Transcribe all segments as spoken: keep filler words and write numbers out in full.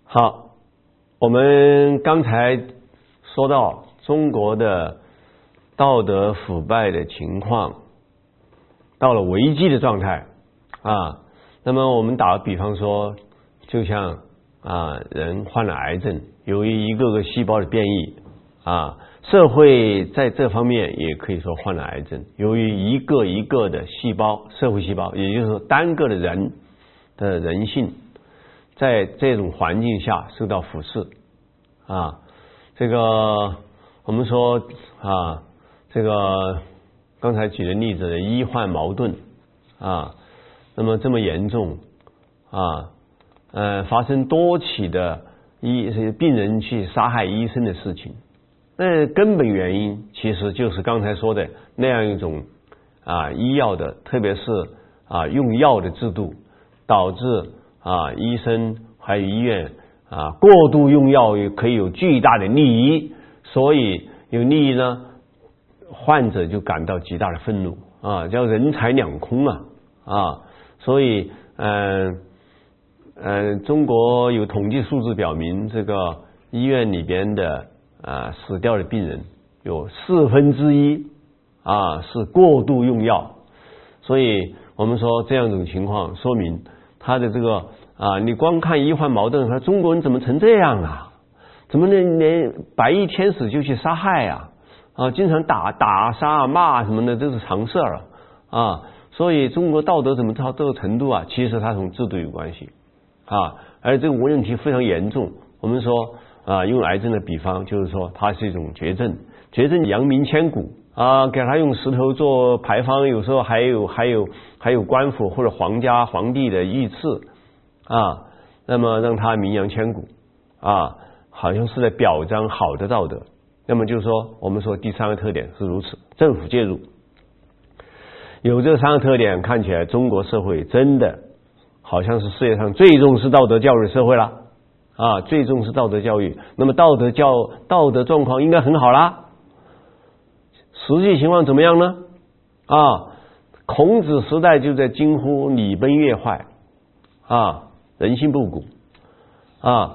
好，我们刚才说到中国的道德腐败的情况到了危机的状态啊，那么我们打个比方说，就像啊人患了癌症，由于一个个细胞的变异啊，社会在这方面也可以说患了癌症，由于一个一个的细胞，社会细胞，也就是说单个的人的人性在这种环境下受到腐蚀啊，这个我们说啊，这个刚才举的例子的医患矛盾啊，那么这么严重啊，呃，发生多起的医病人去杀害医生的事情，那根本原因其实就是刚才说的那样一种啊医药的，特别是啊用药的制度，导致啊医生还有医院啊过度用药也可以有巨大的利益，所以有利益呢，患者就感到极大的愤怒啊，叫人财两空啊啊，所以嗯嗯、呃，中国有统计数字表明，这个医院里边的啊死掉的病人有四分之一啊是过度用药，所以我们说这样一种情况说明他的这个啊，你光看医患矛盾，说中国人怎么成这样啊？怎么连连白衣天使就去杀害啊？啊，经常打打杀骂什么的，这是常事儿啊。所以中国道德怎么到这个程度啊？其实它同制度有关系啊，而这个问题非常严重。我们说啊，用癌症的比方，就是说它是一种绝症，绝症扬名千古啊，给他用石头做牌坊，有时候还有还有还有官府或者皇家皇帝的御赐啊，那么让他名扬千古啊，好像是在表彰好的道德。那么就是说，我们说第三个特点是如此，政府介入。有这三个特点，看起来中国社会真的好像是世界上最重视道德教育的社会了啊，最重视道德教育。那么道德教道德状况应该很好啦，实际情况怎么样呢？啊，孔子时代就在惊呼礼崩乐坏啊，人心不古啊，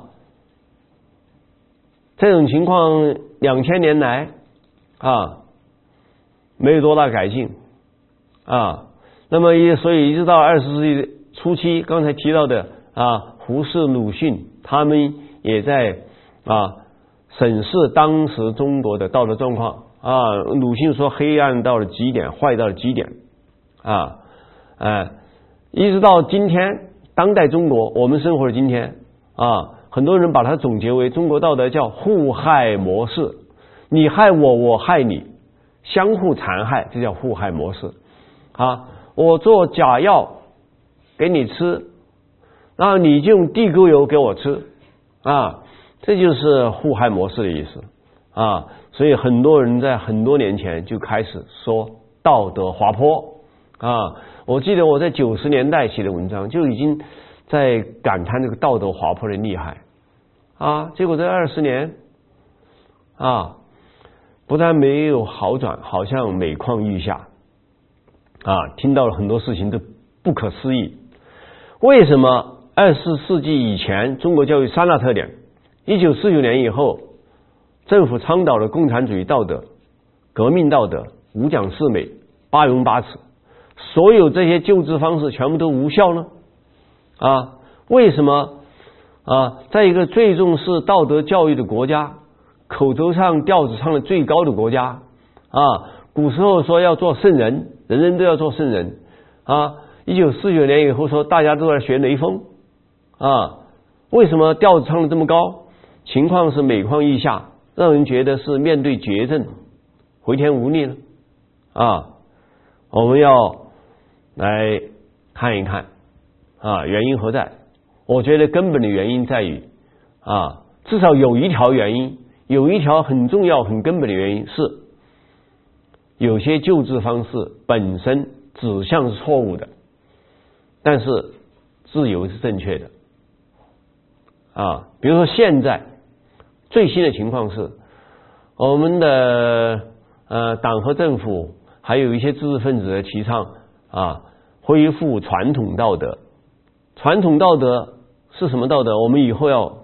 这种情况两千年来啊没有多大改进啊，那么一所以一直到二十世纪初期，刚才提到的啊，胡适、鲁迅他们也在啊审视当时中国的道德状况啊。鲁迅说黑暗到了极点，坏到了极点啊，哎，一直到今天当代中国，我们生活的今天啊，很多人把它总结为中国道德叫互害模式，你害我，我害你，相互残害，这叫互害模式啊。我做假药给你吃，然后你就用地沟油给我吃啊，这就是互害模式的意思啊。所以很多人在很多年前就开始说道德滑坡啊。我记得我在九十年代写的文章就已经在感叹这个道德滑坡的厉害啊，结果这二十年啊，不但没有好转，好像每况愈下啊，听到了很多事情都不可思议。为什么二十世纪以前中国教育三大特点，一九四九年以后政府倡导了共产主义道德、革命道德、五讲四美、八荣八耻，所有这些救治方式全部都无效呢？啊，为什么啊，在一个最重视道德教育的国家，口头上调子唱的最高的国家啊，古时候说要做圣人，人人都要做圣人啊，一九四九年以后说大家都在学雷锋啊，为什么调子唱的这么高？情况是每况愈下，让人觉得是面对绝症回天无力呢？啊，我们要来看一看啊，原因何在？我觉得根本的原因在于啊，至少有一条原因，有一条很重要、很根本的原因是，有些救治方式本身指向是错误的，但是自由是正确的啊。比如说现在最新的情况是，我们的呃党和政府还有一些知识分子的提倡啊，恢复传统道德。传统道德是什么道德？我们以后要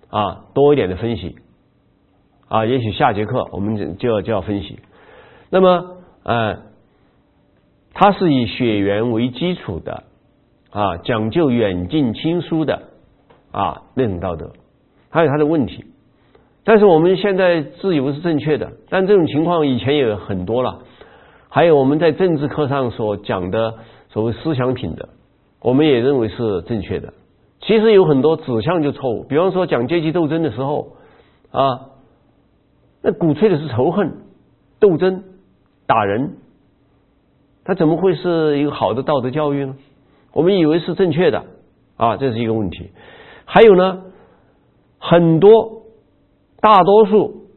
啊多一点的分析啊，也许下节课我们就要就要分析。那么呃，它是以血缘为基础的啊，讲究远近亲疏的啊那种道德，还有它的问题。但是我们现在自以为是正确的，但这种情况以前也有很多了。还有我们在政治课上所讲的所谓思想品德，我们也认为是正确的。其实有很多指向就错误，比方说讲阶级斗争的时候啊，那鼓吹的是仇恨、斗争、打人，它怎么会是一个好的道德教育呢？我们以为是正确的啊，这是一个问题。还有呢，很多大多数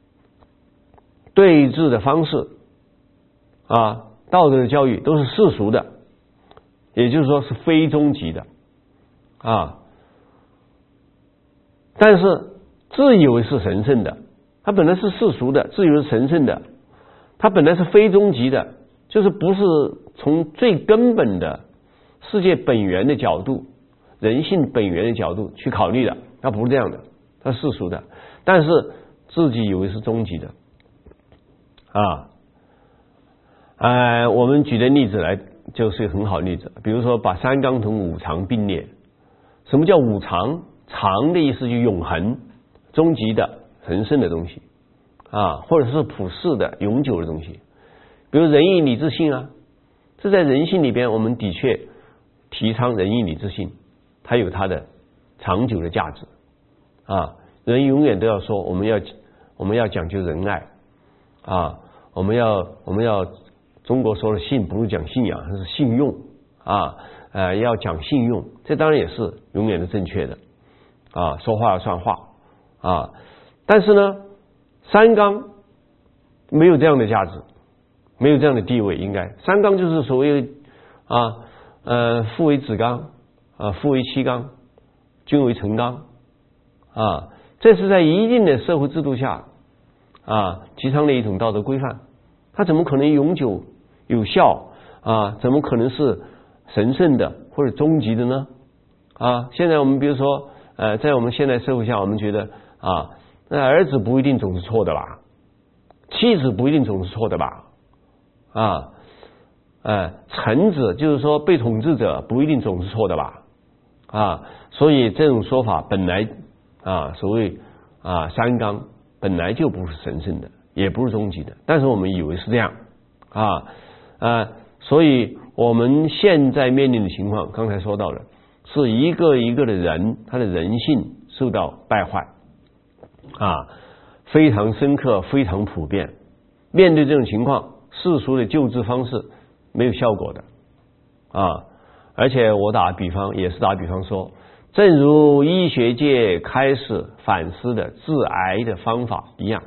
对峙的方式啊，道德的教育都是世俗的，也就是说是非终极的啊，但是自以为是神圣的，它本来是世俗的，自以为是神圣的，它本来是非终极的，就是不是从最根本的世界本源的角度、人性本源的角度去考虑的，它不是这样的，它是世俗的，但是自己以为是终极的啊。呃，我们举的例子来就是一个很好的例子，比如说把三纲同五常并列。什么叫五常？常的意思就是永恒、终极的、神圣的东西啊，或者是普世的、永久的东西。比如仁义礼智信啊，这在人性里边，我们的确提倡仁义礼智信，它有它的长久的价值啊。人永远都要说，我们要我们要讲究仁爱啊，我们要我们要。中国说的信不是讲信仰，它是信用啊，呃，要讲信用，这当然也是永远是正确的啊，说话要算话啊。但是呢，三纲没有这样的价值，没有这样的地位。应该三纲就是所谓啊，呃，父为子纲啊，父为妻纲，君为臣纲啊，这是在一定的社会制度下啊提倡的一种道德规范。它怎么可能永久有效啊？怎么可能是神圣的或者终极的呢？啊，现在我们比如说，呃，在我们现代社会下，我们觉得啊，那儿子不一定总是错的吧，妻子不一定总是错的吧，啊，呃，臣子就是说被统治者不一定总是错的吧，啊，所以这种说法本来啊，所谓啊三纲本来就不是神圣的。也不是终极的，但是我们以为是这样啊啊，所以我们现在面临的情况，刚才说到了，是一个一个的人，他的人性受到败坏啊，非常深刻，非常普遍。面对这种情况，世俗的救治方式没有效果的啊，而且我打比方，也是打比方说，正如医学界开始反思的治癌的方法一样。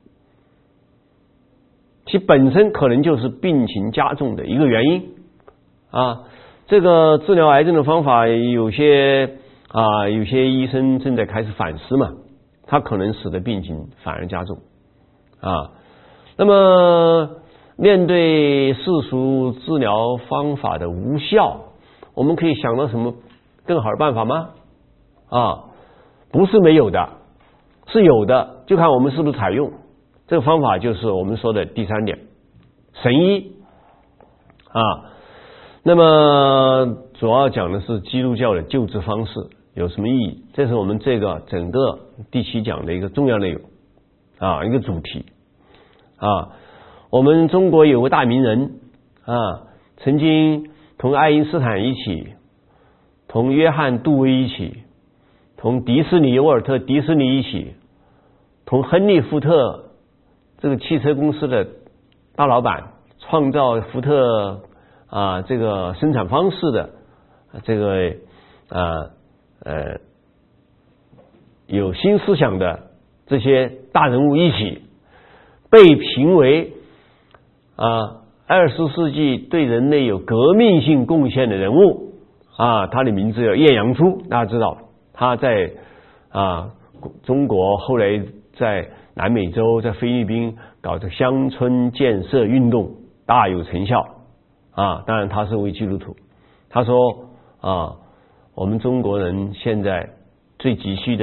其本身可能就是病情加重的一个原因啊。这个治疗癌症的方法，有些啊，有些医生正在开始反思嘛，它可能使得病情反而加重啊。那么，面对世俗治疗方法的无效，我们可以想到什么更好的办法吗？啊，不是没有的，是有的，就看我们是不是采用。这个方法就是我们说的第三点，神医啊。那么主要讲的是基督教的救治方式有什么意义？这是我们这个整个第七讲的一个重要内容啊，一个主题啊。我们中国有个大名人啊，曾经同爱因斯坦一起，同约翰杜威一起，同迪士尼沃尔特迪士尼一起，同亨利福特这个汽车公司的大老板，创造福特啊这个生产方式的这个啊呃有新思想的这些大人物一起，被评为啊二十世纪对人类有革命性贡献的人物啊，他的名字叫叶阳初，大家知道他在啊中国，后来在南美洲，在菲律宾搞这乡村建设运动大有成效啊！当然他是位基督徒。他说啊，我们中国人现在最急需的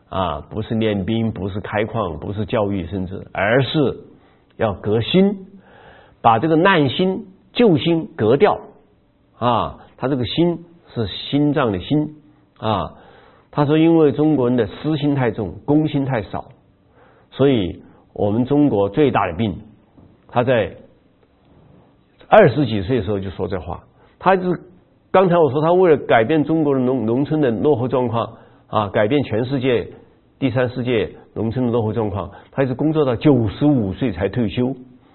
啊，不是练兵，不是开矿，不是教育，甚至而是要革新，把这个烂心旧心革掉啊。他这个心是心脏的心啊。他说，因为中国人的私心太重，公心太少，所以我们中国最大的病，他在二十几岁的时候就说这话。他是刚才我说，他为了改变中国的农农村的落后状况啊，改变全世界第三世界农村的落后状况，他一直工作到九十五岁才退休。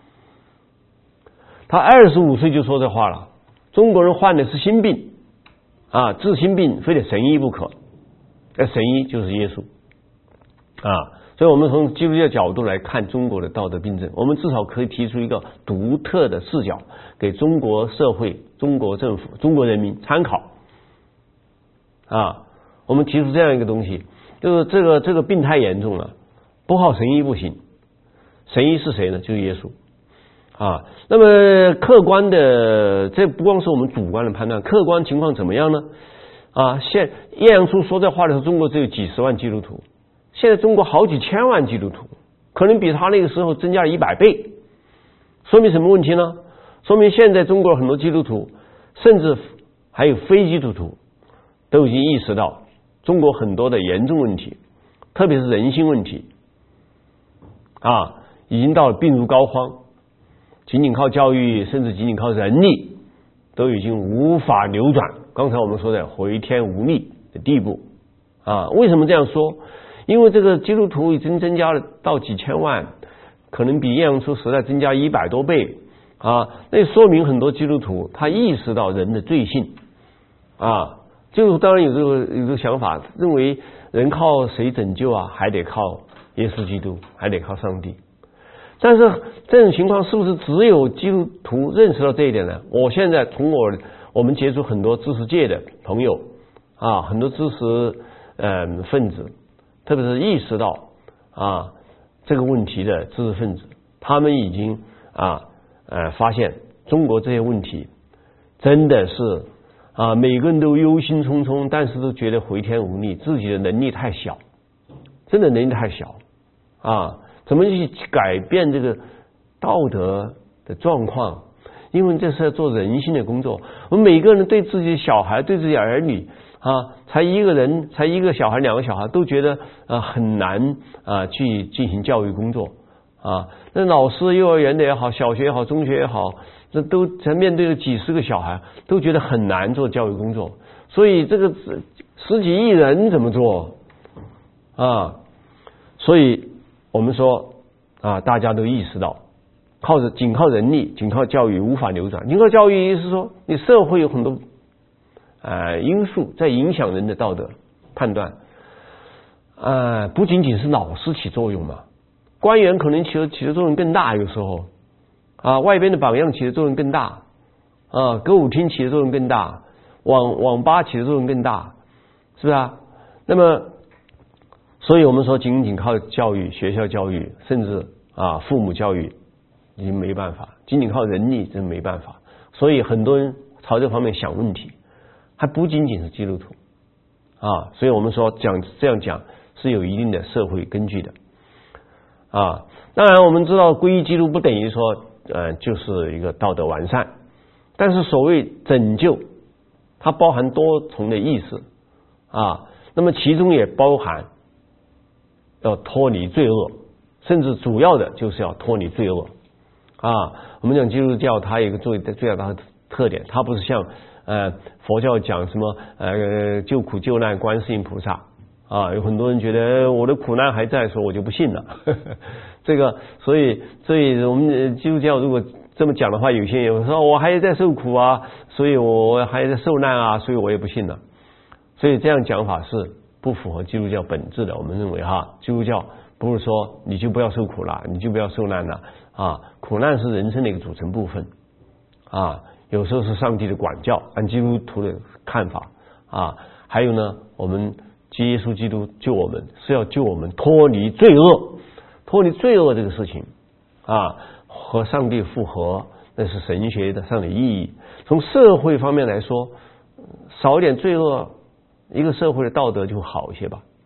他二十五岁就说这话了。中国人患的是心病啊，治心病非得神医不可。那神医就是耶稣啊，所以我们从基督教角度来看中国的道德病症，我们至少可以提出一个独特的视角，给中国社会、中国政府、中国人民参考啊。我们提出这样一个东西，就是这个这个病太严重了，不靠神医不行。神医是谁呢？就是耶稣啊。那么客观的，这不光是我们主观的判断，客观情况怎么样呢？啊，现叶阳初说这话的时候，中国只有几十万基督徒，现在中国好几千万基督徒，可能比他那个时候增加了一百倍。说明什么问题呢？说明现在中国很多基督徒，甚至还有非基督徒，都已经意识到中国很多的严重问题，特别是人心问题啊，已经到了病入膏肓，仅仅靠教育，甚至仅仅靠人力，都已经无法扭转刚才我们说的回天无力的地步啊。为什么这样说？因为这个基督徒已经增加了到几千万，可能比叶阳初时代增加一百多倍啊。那说明很多基督徒他意识到人的罪性啊，就当然有这个有这个想法，认为人靠谁拯救啊？还得靠耶稣基督，还得靠上帝。但是这种情况是不是只有基督徒认识到这一点呢？我现在从我我们接触很多知识界的朋友啊，很多知识嗯分子，特别是意识到啊这个问题的知识分子，他们已经啊呃发现中国这些问题真的是啊每个人都忧心忡忡，但是都觉得回天无力，自己的能力太小，真的能力太小啊，怎么去改变这个道德的状况？因为这是要做人性的工作。我们每个人对自己的小孩、对自己的儿女啊，才一个人、才一个小孩、两个小孩，都觉得啊很难啊去进行教育工作啊。那老师，幼儿园的也好，小学也好，中学也好，这都才面对了几十个小孩，都觉得很难做教育工作。所以这个十几亿人怎么做啊？所以我们说啊，大家都意识到。靠着仅靠人力，仅靠教育无法扭转。仅靠教育是说，你社会有很多呃因素在影响人的道德判断，呃，不仅仅是老师起作用嘛，官员可能起的起的作用更大，有时候啊，外边的榜样起的作用更大啊，歌舞厅起的作用更大，网网吧起的作用更大，是不是啊？那么，所以我们说，仅仅靠教育、学校教育，甚至啊父母教育。已经没办法，仅仅靠人力真没办法，所以很多人朝这方面想问题，还不仅仅是基督徒啊，所以我们说讲这样讲是有一定的社会根据的啊。当然我们知道皈依基督不等于说呃就是一个道德完善，但是所谓拯救，它包含多重的意思啊，那么其中也包含要脱离罪恶，甚至主要的就是要脱离罪恶。啊，我们讲基督教，它有一个最最大的特点，它不是像呃佛教讲什么呃救苦救难观世音菩萨啊，有很多人觉得我的苦难还在，说我就不信了。呵呵这个，所以所以我们基督教如果这么讲的话，有些人说我还在受苦啊，所以我还在受难啊，所以我也不信了。所以这样讲法是不符合基督教本质的。我们认为哈，基督教不是说你就不要受苦了，你就不要受难了。啊，苦难是人生的一个组成部分啊，有时候是上帝的管教，按基督徒的看法啊，还有呢，我们耶稣基督救我们是要救我们脱离罪恶，脱离罪恶这个事情啊，和上帝复合，那是神学的上的意义。从社会方面来说，少一点罪恶，一个社会的道德就好一些吧。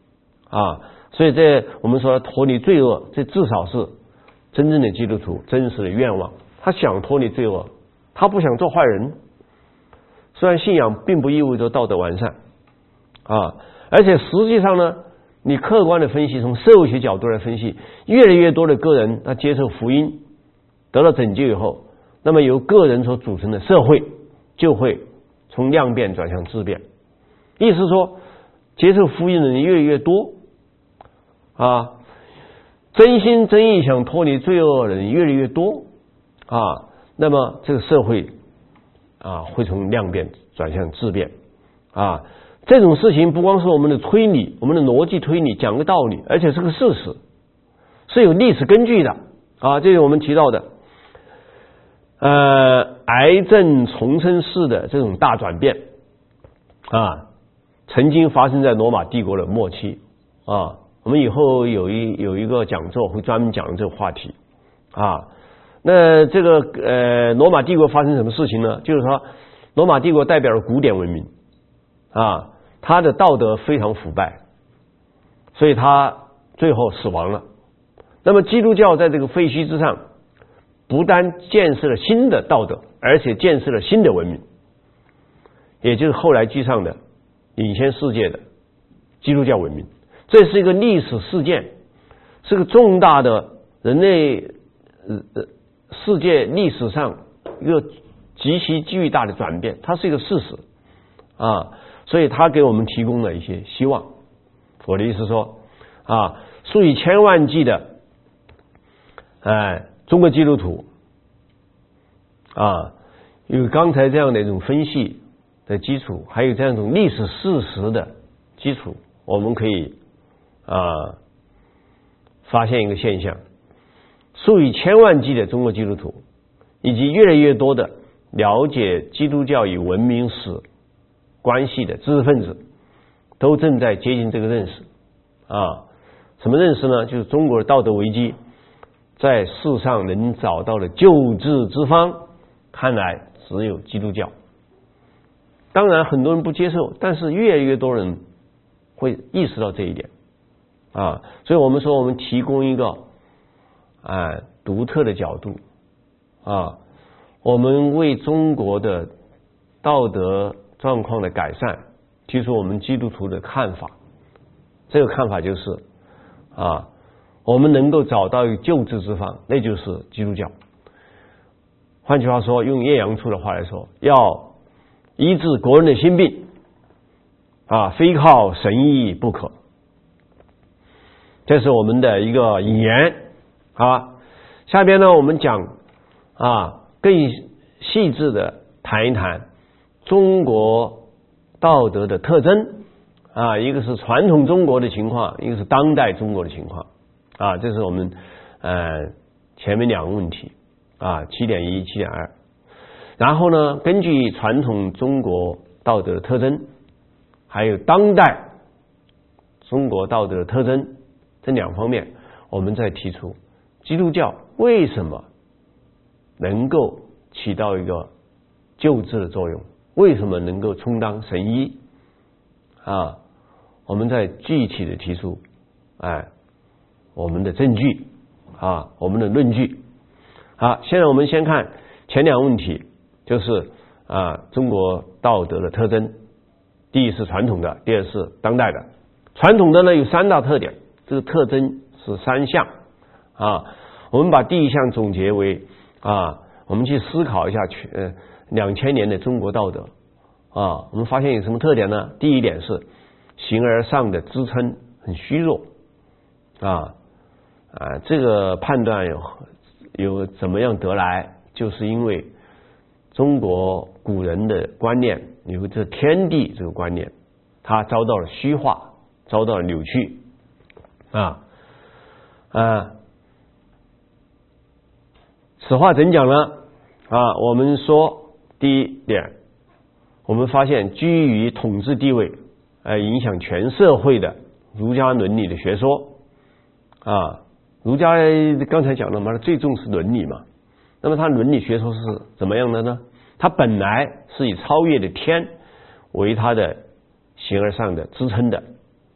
啊。所以这我们说脱离罪恶，这至少是真正的基督徒真实的愿望。他想脱离罪恶，他不想做坏人。虽然信仰并不意味着道德完善啊，而且实际上呢，你客观的分析，从社会学角度来分析，越来越多的个人他接受福音，得到拯救以后，那么由个人所组成的社会就会从量变转向质变。意思是说，接受福音的人越来越多啊，真心真意想脱离罪恶的人越来越多啊，那么这个社会啊会从量变转向质变啊。这种事情不光是我们的推理，我们的逻辑推理讲个道理，而且是个事实，是有历史根据的啊。这是我们提到的呃癌症重生式的这种大转变啊，曾经发生在罗马帝国的末期啊。我们以后有一有一个讲座会专门讲这个话题啊。那这个呃罗马帝国发生什么事情呢？就是说罗马帝国代表了古典文明啊，他的道德非常腐败，所以他最后死亡了。那么基督教在这个废墟之上，不单建设了新的道德，而且建设了新的文明，也就是后来居上的领先世界的基督教文明。这是一个历史事件，是个重大的人类呃世界历史上一个极其巨大的转变，它是一个事实啊，所以它给我们提供了一些希望。我的意思说啊，数以千万计的哎中国基督徒啊，有刚才这样的一种分析的基础，还有这样一种历史事实的基础，我们可以啊发现一个现象，数以千万计的中国基督徒以及越来越多的了解基督教与文明史关系的知识分子都正在接近这个认识啊。什么认识呢？就是中国的道德危机在世上能找到的救治之方，看来只有基督教。当然很多人不接受，但是越来越多人会意识到这一点啊。所以我们说我们提供一个啊独特的角度啊，我们为中国的道德状况的改善提出我们基督徒的看法。这个看法就是啊，我们能够找到一个救治之方，那就是基督教。换句话说，用叶阳初的话来说，要医治国人的心病啊，非靠神医不可。这是我们的一个引言啊。下边呢，我们讲啊更细致的谈一谈中国道德的特征啊，一个是传统中国的情况，一个是当代中国的情况啊。这是我们呃前面两个问题啊， 七点一 七点二。然后呢，根据传统中国道德的特征还有当代中国道德的特征这两方面，我们再提出基督教为什么能够起到一个救治的作用，为什么能够充当神医啊？我们再具体的提出哎我们的证据啊，我们的论据。好，现在我们先看前两个问题，就是啊中国道德的特征。第一是传统的，第二是当代的。传统的呢有三大特点，这个特征是三项啊。我们把第一项总结为啊，我们去思考一下呃两千年的中国道德啊，我们发现有什么特点呢？第一点是形而上的支撑很虚弱啊啊，这个判断有有怎么样得来，就是因为中国古人的观念有这天地这个观念，它遭到了虚化，遭到了扭曲啊啊。此话怎讲呢？啊，我们说第一点，我们发现居于统治地位呃影响全社会的儒家伦理的学说啊，儒家刚才讲了嘛，最重视伦理嘛。那么它伦理学说是怎么样的呢？它本来是以超越的天为它的形而上的支撑的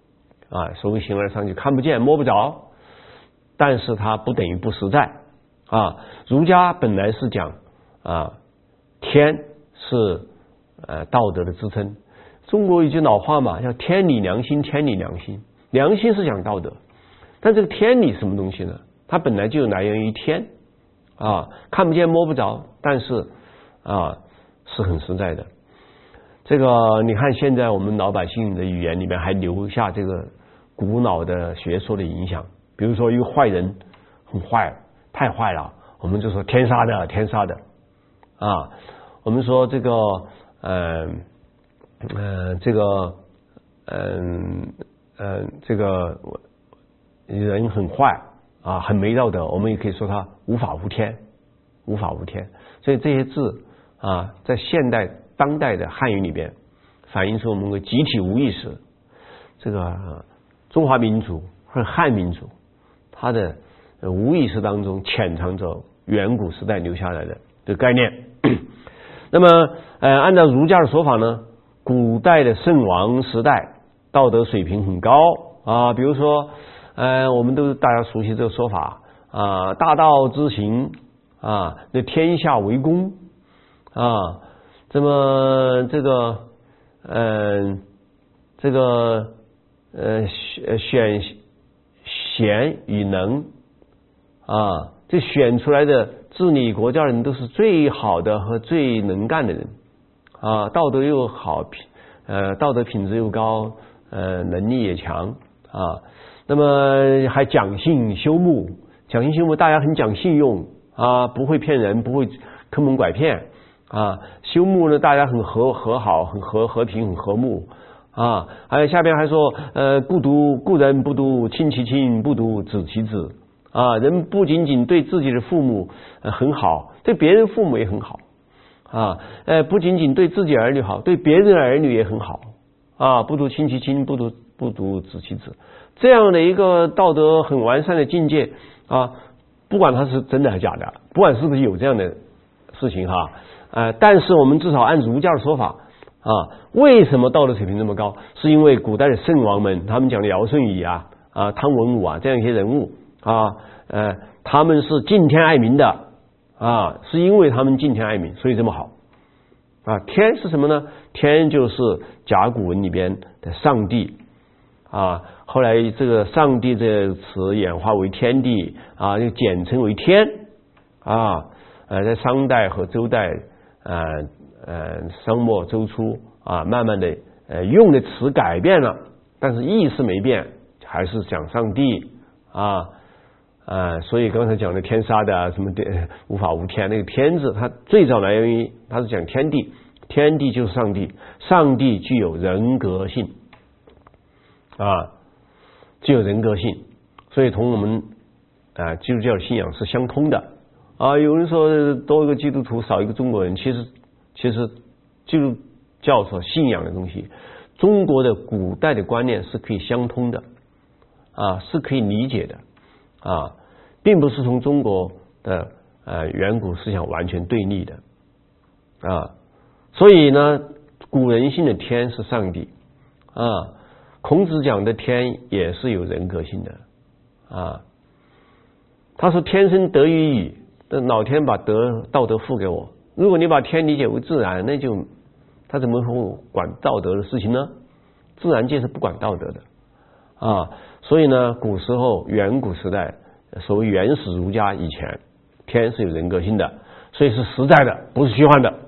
啊，所谓形而上就看不见摸不着，但是它不等于不实在啊。儒家本来是讲啊，天是呃道德的支撑。中国有句老话嘛，叫天理良心，天理良心。良心是讲道德，但这个天理什么东西呢？它本来就来源于天啊，看不见摸不着，但是啊是很实在的。这个你看现在我们老百姓的语言里面还留下这个古老的学说的影响，比如说一个坏人很坏，太坏了，我们就说天杀的，天杀的啊。我们说这个呃呃这个嗯呃，呃这个人很坏啊，很没道德，我们也可以说他无法无天，无法无天。所以这些字啊，在现代当代的汉语里边，反映出我们的集体无意识。这个、啊、中华民族或者汉民族，它的无意识当中潜藏着远古时代留下来的这个概念。那么，呃，按照儒家的说法呢，古代的圣王时代道德水平很高啊，比如说，呃，我们都大家熟悉这个说法啊，大道之行啊，那天下为公啊，这么这个，嗯、呃，这个呃选贤与能啊，这选出来的治理国家人都是最好的和最能干的人啊，道德又好，呃，道德品质又高，呃，能力也强啊。那么还讲信修睦，讲信修睦，大家很讲信用啊，不会骗人，不会坑蒙拐骗啊。修睦呢，大家很和和好，很和和平，很和睦啊。还有下边还说，呃，故独故人不独亲其亲，不独子其子。啊，人不仅仅对自己的父母、呃、很好，对别人父母也很好啊。呃，不仅仅对自己儿女好，对别人的儿女也很好啊。不独亲其亲，不独不独子其子，这样的一个道德很完善的境界啊，不管它是真的还是假的，不管是不是有这样的事情哈，呃，但是我们至少按儒家的说法啊，为什么道德水平这么高？是因为古代的圣王们，他们讲的尧舜禹啊、啊汤文武啊这样一些人物。啊，呃，他们是敬天爱民的啊，是因为他们敬天爱民，所以这么好啊。天是什么呢？天就是甲骨文里边的上帝啊，后来这个上帝这个词演化为天地啊，就简称为天啊。呃，在商代和周代，呃呃，商末周初啊，慢慢的呃用的词改变了，但是意思没变，还是讲上帝啊。啊，所以刚才讲的天杀的啊，什么的无法无天，那个天字它最早来源于它是讲天地，天地就是上帝，上帝具有人格性啊，具有人格性，所以同我们啊基督教的信仰是相通的啊。有人说多一个基督徒少一个中国人，其实其实基督教所信仰的东西，中国的古代的观念是可以相通的啊，是可以理解的啊。并不是从中国的呃远古思想完全对立的啊，所以呢，古人信的天是上帝啊，孔子讲的天也是有人格性的啊。他说天生德于予，老天把德道德赋给我。如果你把天理解为自然，那就他怎么会管道德的事情呢？自然界是不管道德的啊。所以呢，古时候远古时代。所谓原始儒家以前，天是有人格性的，所以是实在的，不是虚幻的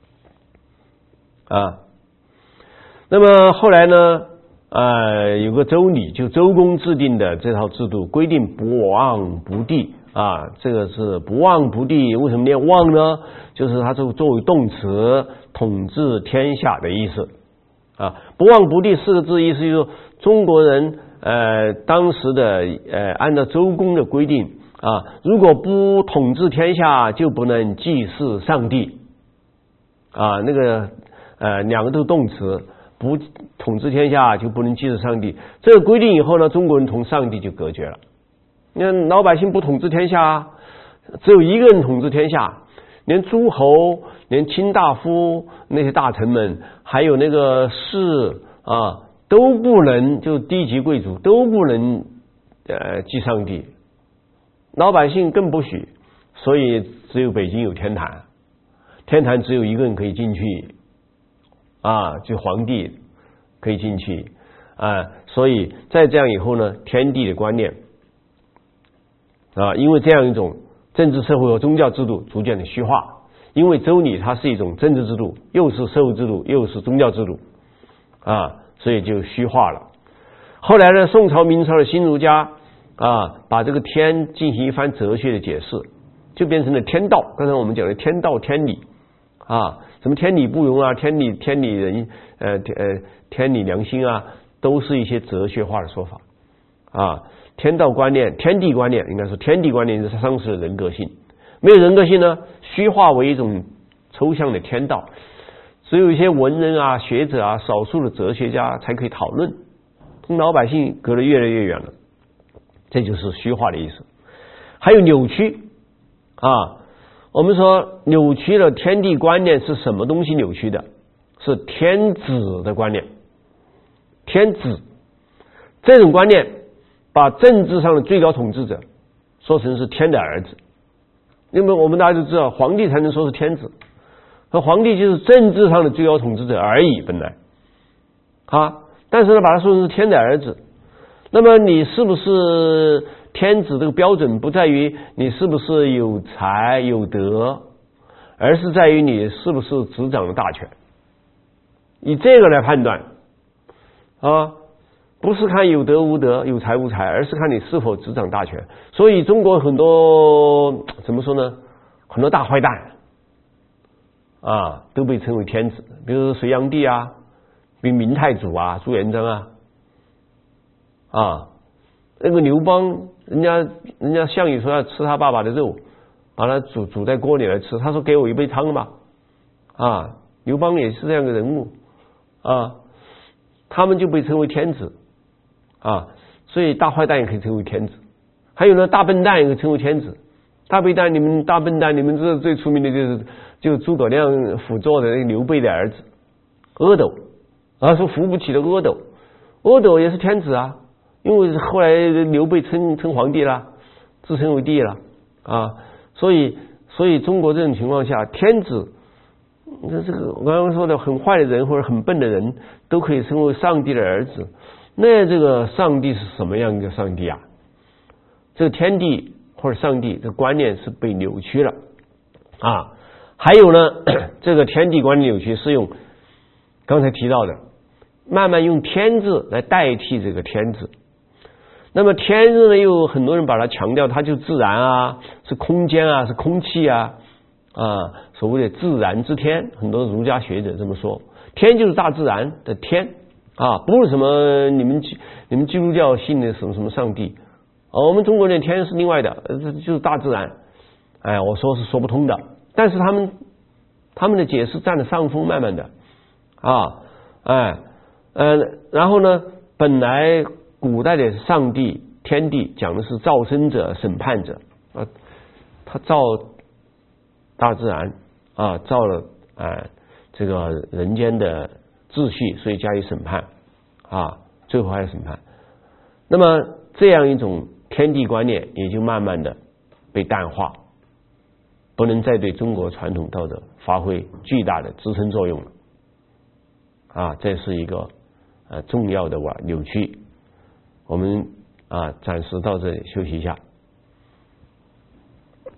啊。那么后来呢，呃，有个周礼，就周公制定的这套制度，规定不忘不帝啊。这个是不忘不帝，为什么念忘呢？就是它作作为动词，统治天下的意思啊。不忘不帝四个字意思就是说，中国人。呃，当时的呃，按照周公的规定啊，如果不统治天下，就不能祭祀上帝啊。那个呃，两个都是动词，不统治天下就不能祭祀上帝。这个规定以后呢，中国人同上帝就隔绝了。你看老百姓不统治天下，只有一个人统治天下，连诸侯、连卿大夫那些大臣们，还有那个士啊。 都不能，就低级贵族都不能呃祭上帝，老百姓更不许，所以只有北京有天坛，天坛只有一个人可以进去啊，就皇帝可以进去啊，所以在这样以后呢，天地的观念啊，因为这样一种政治社会和宗教制度逐渐的虚化，因为周礼它是一种政治制度，又是社会制度，又是宗教制度啊，所以就虚化了。后来呢，宋朝明朝的新儒家啊，把这个天进行一番哲学的解释，就变成了天道。刚才我们讲的天道天理啊，什么天理不容啊，天理天理人呃呃天理良心啊，都是一些哲学化的说法啊。天道观念、天地观念，应该说天地观念是丧失了人格性，没有人格性呢，虚化为一种抽象的天道，只有一些文人啊、学者啊、少数的哲学家才可以讨论，跟老百姓隔得越来越远了，这就是虚化的意思。还有扭曲啊，我们说扭曲了天地观念是什么东西扭曲的？是天子的观念，天子这种观念。把政治上的最高统治者说成是天的儿子，因为我们大家都知道，皇帝才能说是天子，和皇帝就是政治上的最高统治者而已，本来啊，但是呢，把他说成是天的儿子，那么你是不是天子这个标准不在于你是不是有才有德，而是在于你是不是执掌了大权，以这个来判断啊。不是看有德无德有才无才，而是看你是否执掌大权。所以中国很多怎么说呢，很多大坏蛋啊都被称为天子，比如说隋炀帝啊，比如明太祖啊，朱元璋啊啊那个刘邦，人家人家项羽说要吃他爸爸的肉，把他煮煮在锅里来吃，他说给我一杯汤吧啊，刘邦也是这样的人物啊，他们就被称为天子啊，所以大坏蛋也可以称为天子。还有呢，大笨蛋也可以称为天子。大笨蛋，你们大笨蛋，你们知道最出名的就是就诸葛亮辅佐的那个刘备的儿子阿斗啊，说扶不起的阿斗，阿斗也是天子啊，因为后来刘备称称皇帝了，自称为帝了啊，所以所以中国这种情况下，天子那这个我刚刚说的很坏的人或者很笨的人都可以称为上帝的儿子。那这个上帝是什么样一个上帝啊？这个天地或者上帝这个观念是被扭曲了啊。还有呢，这个天地观念扭曲是用刚才提到的，慢慢用天字来代替这个天字。那么天字呢，又很多人把它强调它就自然啊，是空间啊，是空气啊啊，所谓的自然之天，很多儒家学者这么说，天就是大自然的天啊，不是什么你们你们基督教信的什么什么上帝，啊，我们中国人的天是另外的，这就是大自然。哎，我说是说不通的，但是他们他们的解释占了上风，慢慢的啊，哎呃，然后呢，本来古代的上帝天地讲的是造生者、审判者啊，他造大自然啊，造了哎这个人间的秩序，所以加以审判啊，最后还要审判。那么这样一种天地观念也就慢慢的被淡化，不能再对中国传统道德发挥巨大的支撑作用了啊，这是一个呃重要的扭曲。我们啊暂时到这里休息一下。